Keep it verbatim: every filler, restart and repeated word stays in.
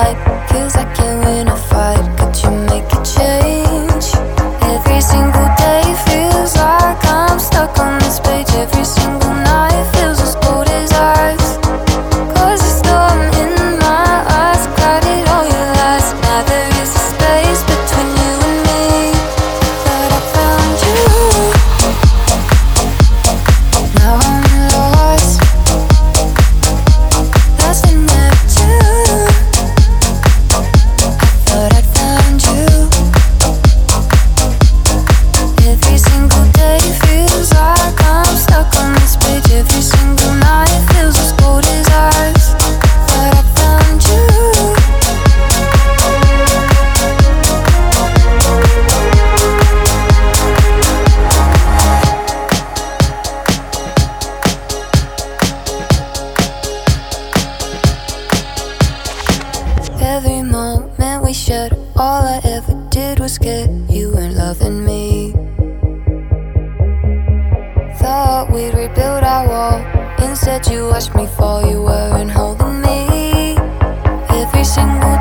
light. Feels like you in a fight. Could you make a change? Every single day feels like I'm stuck on this page. Every single night feels as cold as ice. Cause the storm in my eyes clouded all your lies. Now there is a space between you and me. Thought I found you. Now I'm lost, lost in Neptune. I thought I'd found you. Every single day feels like I'm stuck on this page. Every single night feels as cold as ice. Thought I found you. Every moment we shared, all I ever did was get you and loving me. Thought we'd rebuild our wall. Instead you watched me fall. You weren't holding me. Every single